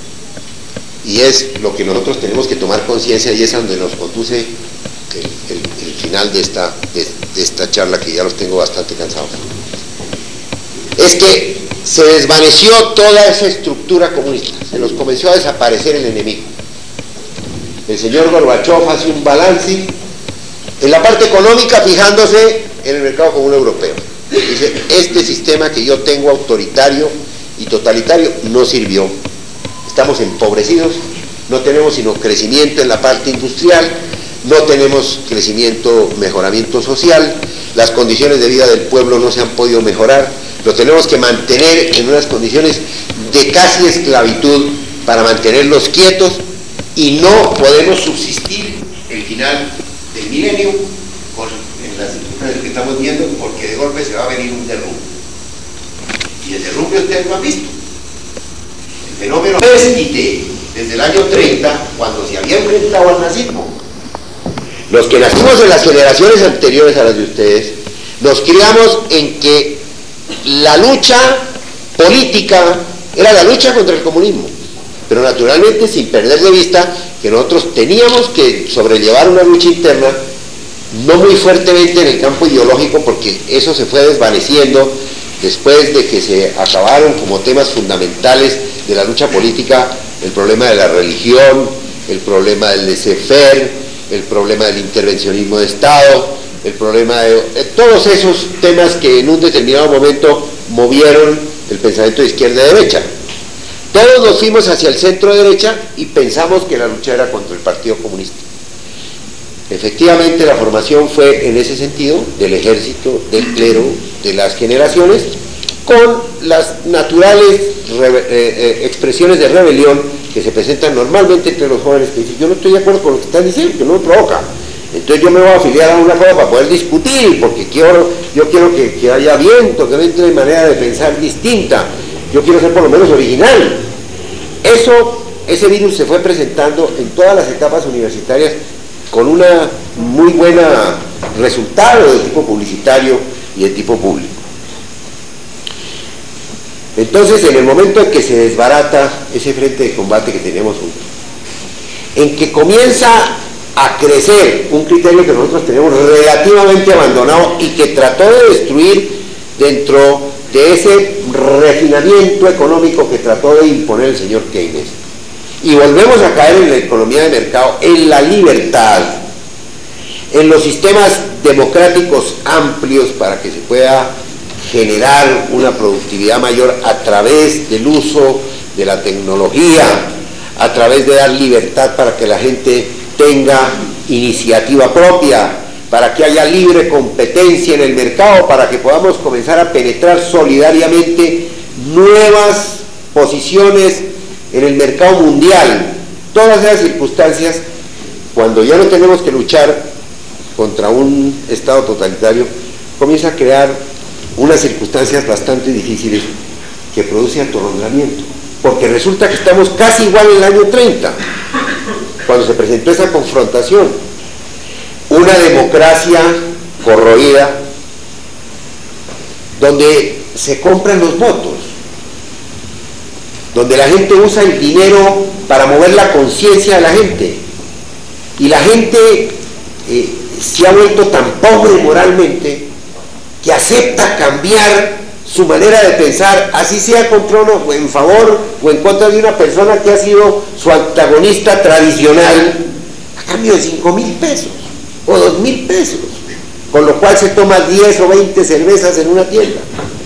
y es lo que nosotros tenemos que tomar conciencia, y es a donde nos conduce el, el, el final de esta, de, de esta charla, que ya los tengo bastante cansados, es que se desvaneció toda esa estructura comunista, se nos comenzó a desaparecer el enemigo. El señor Gorbachov hace un balance en la parte económica, fijándose en el mercado común europeo. Dice, este sistema que yo tengo autoritario y totalitario no sirvió. Estamos empobrecidos, no tenemos sino crecimiento en la parte industrial, no tenemos crecimiento, mejoramiento social, las condiciones de vida del pueblo no se han podido mejorar, lo tenemos que mantener en unas condiciones de casi esclavitud para mantenerlos quietos, y no podemos subsistir el final del milenio con, en las circunstancias que estamos viendo, porque de golpe se va a venir un derrumbe. Y el derrumbe ustedes lo han visto. El fenómeno desquite desde el año treinta, cuando se había enfrentado al nazismo. Los que nacimos en las generaciones anteriores a las de ustedes, nos criamos en que la lucha política era la lucha contra el comunismo, pero naturalmente sin perder de vista que nosotros teníamos que sobrellevar una lucha interna, no muy fuertemente en el campo ideológico, porque eso se fue desvaneciendo después de que se acabaron como temas fundamentales de la lucha política el problema de la religión, el problema del laissez-faire, el problema del intervencionismo de Estado, el problema de, de todos esos temas que en un determinado momento movieron el pensamiento de izquierda y derecha. Todos nos fuimos hacia el centro derecha y pensamos que la lucha era contra el Partido Comunista. Efectivamente, la formación fue en ese sentido, del ejército, del clero, de las generaciones, con las naturales re, eh, eh, expresiones de rebelión que se presentan normalmente entre los jóvenes, que dicen, yo no estoy de acuerdo con lo que están diciendo, que no me provoca, entonces yo me voy a afiliar a una cosa para poder discutir, porque quiero, yo quiero que, que haya viento, que entre manera de pensar distinta, yo quiero ser por lo menos original. Eso, ese virus se fue presentando en todas las etapas universitarias con una muy buena resultado de tipo publicitario y de tipo público. Entonces, en el momento en que se desbarata ese frente de combate que teníamos juntos, en que comienza a crecer un criterio que nosotros tenemos relativamente abandonado y que trató de destruir dentro de ese refinamiento económico que trató de imponer el señor Keynes, y volvemos a caer en la economía de mercado, en la libertad, en los sistemas democráticos amplios para que se pueda generar una productividad mayor a través del uso de la tecnología, a través de dar libertad para que la gente tenga iniciativa propia, para que haya libre competencia en el mercado, para que podamos comenzar a penetrar solidariamente nuevas posiciones en el mercado mundial, todas esas circunstancias, cuando ya no tenemos que luchar contra un Estado totalitario, comienza a crear unas circunstancias bastante difíciles que produce atolondramiento, porque resulta que estamos casi igual en el año treinta, cuando se presentó esa confrontación, una democracia corroída, donde se compran los votos, donde la gente usa el dinero para mover la conciencia de la gente, y la gente eh, se ha vuelto tan pobre moralmente que acepta cambiar su manera de pensar, así sea contra uno, o en favor o en contra de una persona que ha sido su antagonista tradicional, a cambio de cinco mil pesos o dos mil pesos, con lo cual se toma diez o veinte cervezas en una tienda.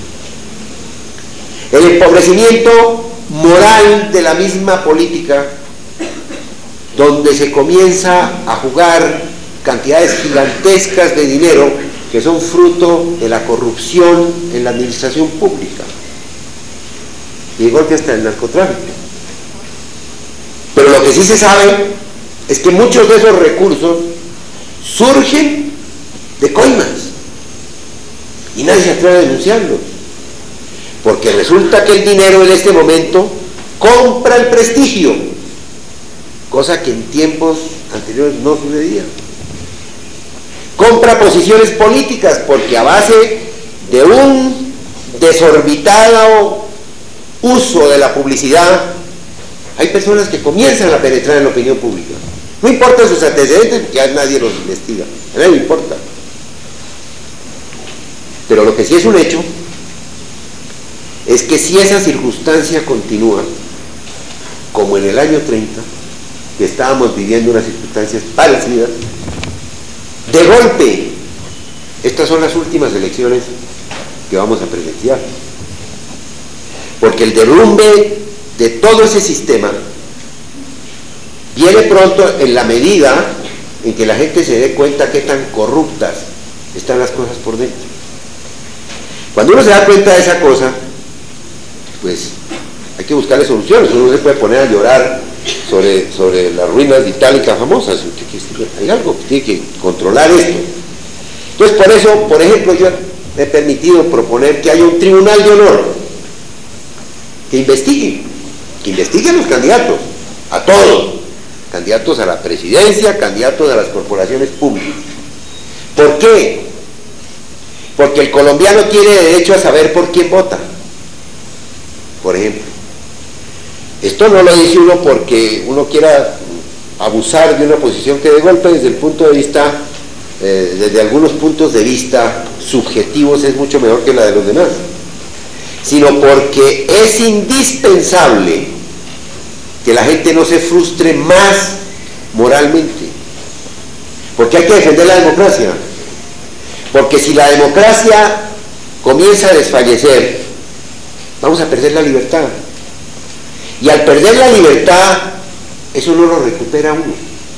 El empobrecimiento moral de la misma política, donde se comienza a jugar cantidades gigantescas de dinero que son fruto de la corrupción en la administración pública, y igual que hasta el narcotráfico. Pero lo que sí se sabe es que muchos de esos recursos surgen de coimas y nadie se atreve a denunciarlos, porque resulta que el dinero en este momento compra el prestigio, cosa que en tiempos anteriores no sucedía. Compra posiciones políticas, porque a base de un desorbitado uso de la publicidad hay personas que comienzan a penetrar en la opinión pública. No importa sus antecedentes, porque ya nadie los investiga, a nadie le importa. Pero lo que sí es un hecho es que si esa circunstancia continúa, como en el año treinta, que estábamos viviendo unas circunstancias parecidas, de golpe, estas son las últimas elecciones que vamos a presenciar, porque el derrumbe de todo ese sistema viene pronto en la medida en que la gente se dé cuenta qué tan corruptas están las cosas por dentro. Cuando uno se da cuenta de esa cosa, pues hay que buscarle soluciones. Uno no se puede poner a llorar sobre, sobre las ruinas de Itálica famosas. Hay algo que tiene que controlar esto. Entonces, por eso, por ejemplo, yo he permitido proponer que haya un tribunal de honor que investigue, que investigue a los candidatos, a todos, candidatos a la presidencia, candidatos a las corporaciones públicas. ¿Por qué? Porque el colombiano tiene derecho a saber por quién vota, por ejemplo. Esto no lo dice uno porque uno quiera abusar de una posición que de golpe desde el punto de vista, eh, desde algunos puntos de vista subjetivos es mucho mejor que la de los demás, sino porque es indispensable que la gente no se frustre más moralmente, porque hay que defender la democracia, porque si la democracia comienza a desfallecer, vamos a perder la libertad. Y al perder la libertad, eso no lo recupera uno.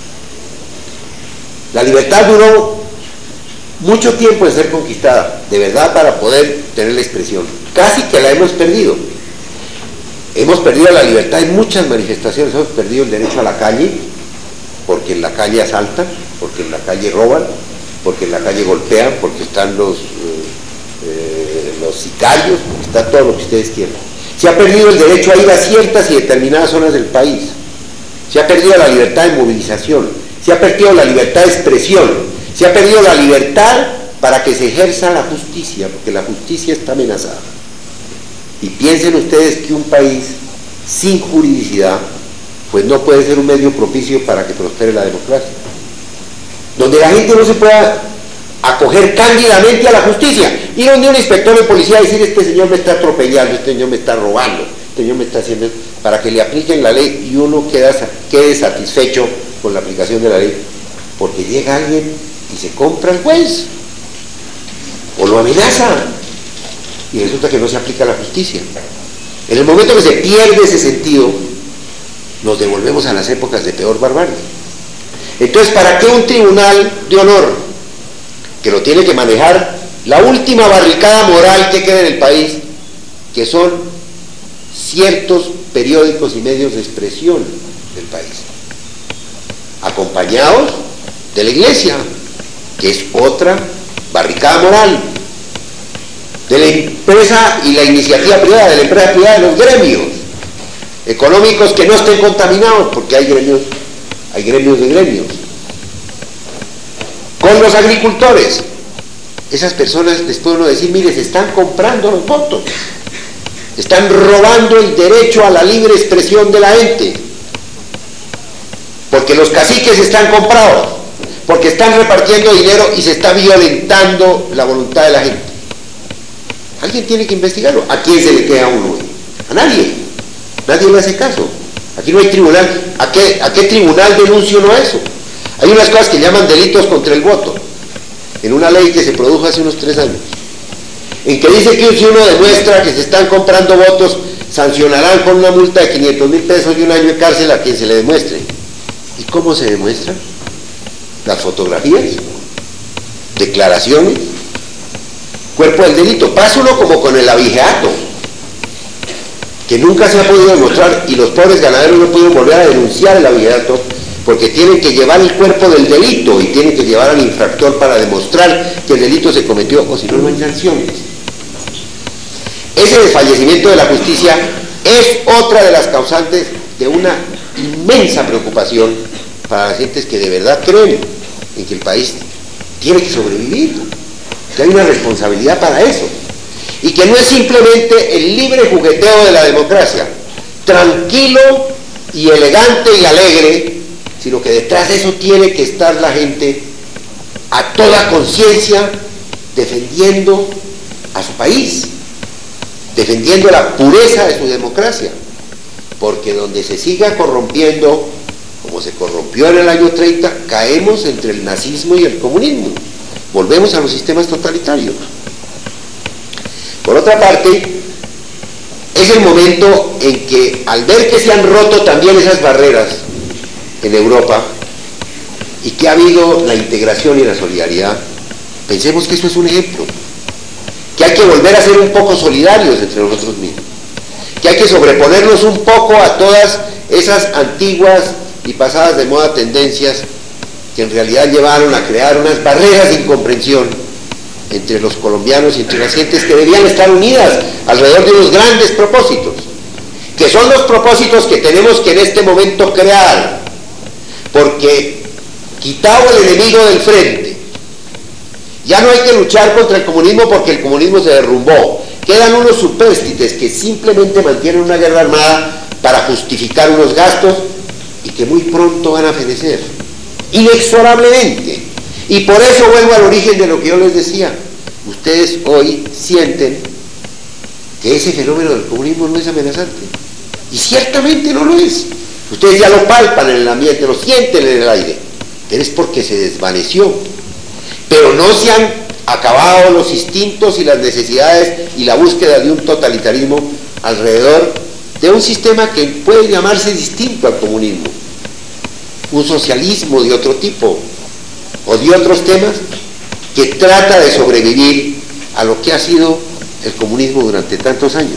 La libertad duró mucho tiempo en ser conquistada, de verdad, para poder tener la expresión. Casi que la hemos perdido. Hemos perdido la libertad en muchas manifestaciones. Hemos perdido el derecho a la calle, porque en la calle asaltan, porque en la calle roban, porque en la calle golpean, porque están los, eh, eh, los sicarios, porque está todo lo que ustedes quieran. Se ha perdido el derecho a ir a ciertas y determinadas zonas del país. Se ha perdido la libertad de movilización. Se ha perdido la libertad de expresión. Se ha perdido la libertad para que se ejerza la justicia, porque la justicia está amenazada. Y piensen ustedes que un país sin juridicidad, pues no puede ser un medio propicio para que prospere la democracia. Donde la gente no se pueda acoger cándidamente a la justicia, ir donde un inspector de policía y decir: este señor me está atropellando, este señor me está robando, este señor me está haciendo, para que le apliquen la ley, y uno queda, quede satisfecho con la aplicación de la ley, porque llega alguien y se compra al juez o lo amenaza y resulta que no se aplica la justicia. En el momento que se pierde ese sentido, nos devolvemos a las épocas de peor barbarie. Entonces, ¿para qué un tribunal de honor que lo tiene que manejar la última barricada moral que queda en el país, que son ciertos periódicos y medios de expresión del país? acompañados de la iglesia, que es otra barricada moral, de la empresa y la iniciativa privada, de la empresa privada, de los gremios económicos que no estén contaminados, porque hay gremios, hay gremios de gremios, con los agricultores. Esas personas les puedo uno decir, mire, se están comprando los votos, están robando el derecho a la libre expresión de la gente, porque los caciques están comprados, porque están repartiendo dinero y se está violentando la voluntad de la gente. Alguien tiene que investigarlo. ¿A quién se le queda uno? A nadie. Nadie le hace caso. Aquí no hay tribunal. ¿A qué, a qué tribunal denuncio uno eso? Hay unas cosas que llaman delitos contra el voto, en una ley que se produjo hace unos tres años, en que dice que si uno demuestra que se están comprando votos, sancionarán con una multa de quinientos mil pesos y un año de cárcel a quien se le demuestre. ¿Y cómo se demuestra? Las fotografías, declaraciones, cuerpo del delito. Pasa uno como con el abigeato, que nunca se ha podido demostrar, y los pobres ganaderos no pueden volver a denunciar el abigeato, porque tienen que llevar el cuerpo del delito y tienen que llevar al infractor para demostrar que el delito se cometió, o si no, no hay sanciones. Ese desfallecimiento de la justicia es otra de las causantes de una inmensa preocupación para las gentes que de verdad creen en que el país tiene que sobrevivir, que hay una responsabilidad para eso, y que no es simplemente el libre jugueteo de la democracia, tranquilo y elegante y alegre, sino que detrás de eso tiene que estar la gente a toda conciencia defendiendo a su país, defendiendo la pureza de su democracia, porque donde se siga corrompiendo, como se corrompió en el año treinta, caemos entre el nazismo y el comunismo, volvemos a los sistemas totalitarios. Por otra parte, es el momento en que, al ver que se han roto también esas barreras en Europa y que ha habido la integración y la solidaridad, pensemos que eso es un ejemplo, que hay que volver a ser un poco solidarios entre nosotros mismos, que hay que sobreponernos un poco a todas esas antiguas y pasadas de moda tendencias que en realidad llevaron a crear unas barreras de incomprensión entre los colombianos y entre las gentes que debían estar unidas alrededor de unos grandes propósitos, que son los propósitos que tenemos que en este momento crear, porque quitado el enemigo del frente, ya no hay que luchar contra el comunismo porque el comunismo se derrumbó. Quedan unos supérstites que simplemente mantienen una guerra armada para justificar unos gastos y que muy pronto van a fenecer, inexorablemente. Y por eso vuelvo al origen de lo que yo les decía. Ustedes hoy sienten que ese fenómeno del comunismo no es amenazante. Y ciertamente no lo es. Ustedes ya lo palpan en el ambiente, lo sienten en el aire. Pero es porque se desvaneció. Pero no se han acabado los instintos y las necesidades y la búsqueda de un totalitarismo alrededor de un sistema que puede llamarse distinto al comunismo. Un socialismo de otro tipo o de otros temas que trata de sobrevivir a lo que ha sido el comunismo durante tantos años.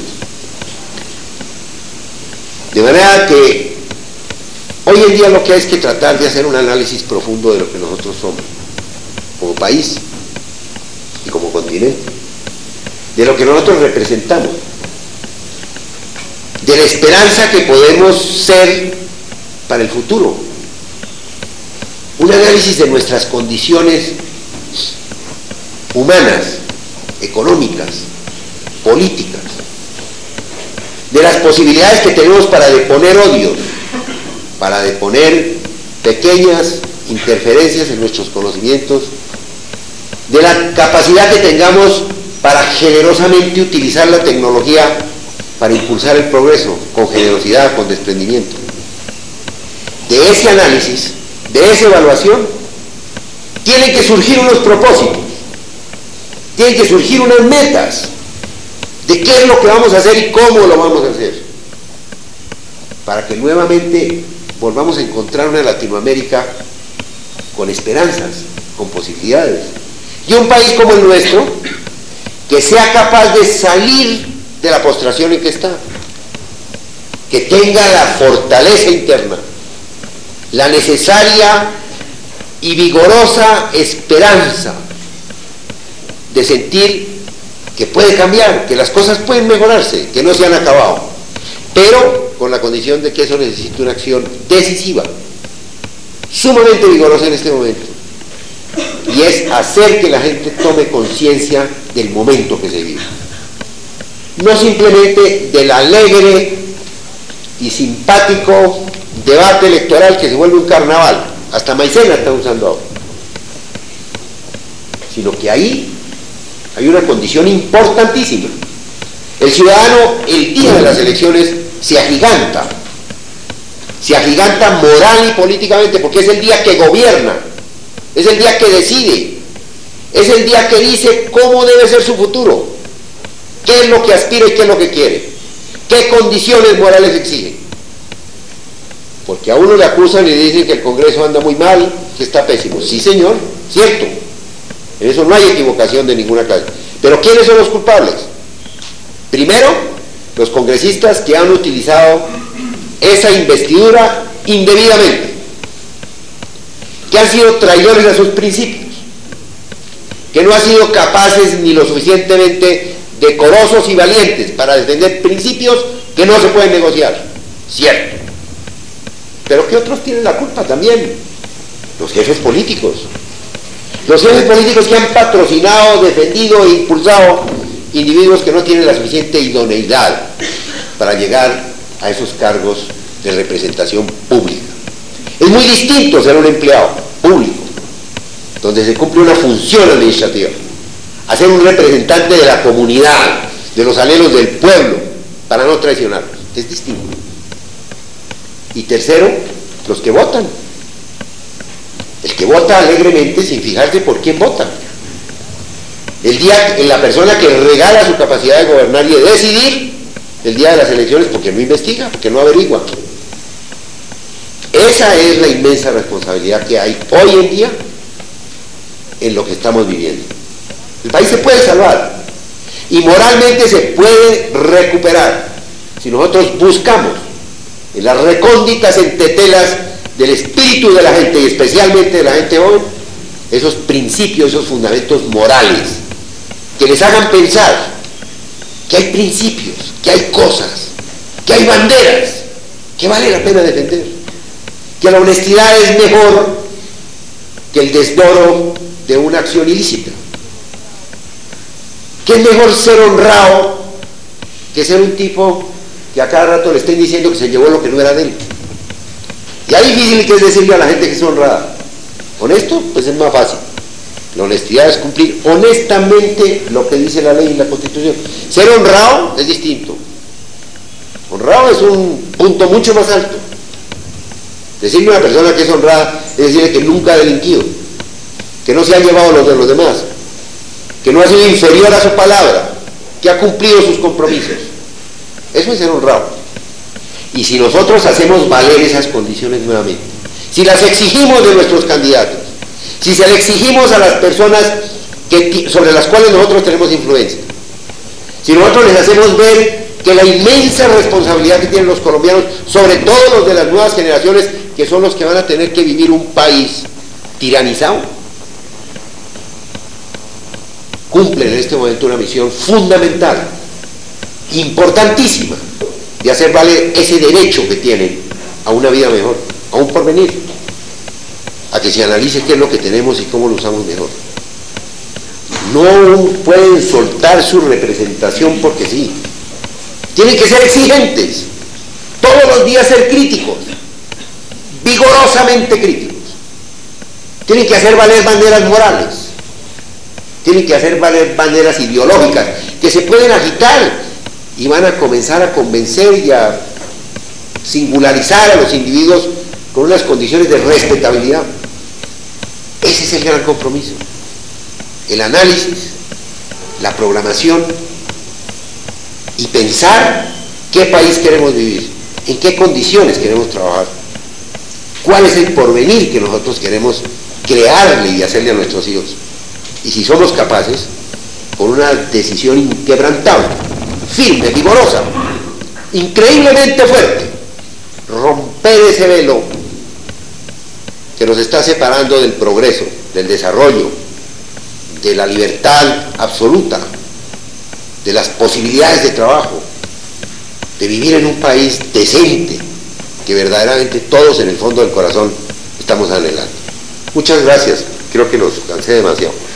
De manera que hoy en día lo que hay es que tratar de hacer un análisis profundo de lo que nosotros somos, como país y como continente, de lo que nosotros representamos, de la esperanza que podemos ser para el futuro, un análisis de nuestras condiciones humanas, económicas, políticas, de las posibilidades que tenemos para deponer odios, para deponer pequeñas interferencias en nuestros conocimientos, de la capacidad que tengamos para generosamente utilizar la tecnología para impulsar el progreso, con generosidad, con desprendimiento. De ese análisis, de esa evaluación, tienen que surgir unos propósitos, tienen que surgir unas metas de qué es lo que vamos a hacer y cómo lo vamos a hacer, para que nuevamente volvamos a encontrar una Latinoamérica con esperanzas, con posibilidades, y un país como el nuestro que sea capaz de salir de la postración en que está, que tenga la fortaleza interna, la necesaria y vigorosa esperanza de sentir que puede cambiar, que las cosas pueden mejorarse, que no se han acabado, pero con la condición de que eso necesita una acción decisiva, sumamente vigorosa en este momento, y es hacer que la gente tome conciencia del momento que se vive, no simplemente del alegre y simpático debate electoral que se vuelve un carnaval, hasta maicena está usando ahora, sino que ahí hay una condición importantísima. El ciudadano el día de las elecciones se agiganta, se agiganta moral y políticamente, porque es el día que gobierna, es el día que decide, es el día que dice cómo debe ser su futuro, qué es lo que aspira y qué es lo que quiere, qué condiciones morales exige. Porque a uno le acusan y le dicen que el Congreso anda muy mal, que está pésimo. Sí, señor, cierto. En eso no hay equivocación de ninguna clase. Pero ¿quiénes son los culpables? Primero, los congresistas que han utilizado esa investidura indebidamente, que han sido traidores a sus principios, que no han sido capaces ni lo suficientemente decorosos y valientes para defender principios que no se pueden negociar. Cierto. Pero ¿qué otros tienen la culpa también? Los jefes políticos. Los jefes políticos que han patrocinado, defendido e impulsado individuos que no tienen la suficiente idoneidad para llegar a esos cargos de representación pública. Es muy distinto ser un empleado público, donde se cumple una función administrativa, a ser un representante de la comunidad, de los anhelos del pueblo, para no traicionarlos. Es distinto. Y tercero, los que votan. El que vota alegremente sin fijarse por quién vota. El día, la persona que regala su capacidad de gobernar y de decidir el día de las elecciones porque no investiga, porque no averigua. Esa es la inmensa responsabilidad que hay hoy en día en lo que estamos viviendo. El país se puede salvar y moralmente se puede recuperar si nosotros buscamos en las recónditas entretelas del espíritu de la gente y especialmente de la gente joven, esos principios, esos fundamentos morales que les hagan pensar que hay principios, que hay cosas, que hay banderas que vale la pena defender, que la honestidad es mejor que el desdoro de una acción ilícita, que es mejor ser honrado que ser un tipo que a cada rato le estén diciendo que se llevó lo que no era de él. Y hay difícil que es decirle a la gente que es honrada. Honesto, pues es más fácil. La honestidad es cumplir honestamente lo que dice la ley y la Constitución. Ser honrado es distinto. Honrado es un punto mucho más alto. Decirle a una persona que es honrada es decirle que nunca ha delinquido, que no se ha llevado los de los demás, que no ha sido inferior a su palabra, que ha cumplido sus compromisos. Eso es ser honrado. Y si nosotros hacemos valer esas condiciones nuevamente, si las exigimos de nuestros candidatos, si se le exigimos a las personas que, sobre las cuales nosotros tenemos influencia, si nosotros les hacemos ver que la inmensa responsabilidad que tienen los colombianos, sobre todo los de las nuevas generaciones, que son los que van a tener que vivir un país tiranizado, cumplen en este momento una misión fundamental, importantísima, de hacer valer ese derecho que tienen a una vida mejor, a un porvenir, a que se analice qué es lo que tenemos y cómo lo usamos mejor. No pueden soltar su representación porque sí. Tienen que ser exigentes, todos los días ser críticos, vigorosamente críticos. Tienen que hacer valer banderas morales, tienen que hacer valer banderas ideológicas que se pueden agitar y van a comenzar a convencer y a singularizar a los individuos con unas condiciones de respetabilidad. Ese es el gran compromiso. El análisis, la programación y pensar qué país queremos vivir, en qué condiciones queremos trabajar, cuál es el porvenir que nosotros queremos crearle y hacerle a nuestros hijos. Y si somos capaces, por una decisión inquebrantable, firme, vigorosa, increíblemente fuerte, romper ese velo que nos está separando del progreso, del desarrollo, de la libertad absoluta, de las posibilidades de trabajo, de vivir en un país decente, que verdaderamente todos en el fondo del corazón estamos anhelando. Muchas gracias, creo que los cansé demasiado.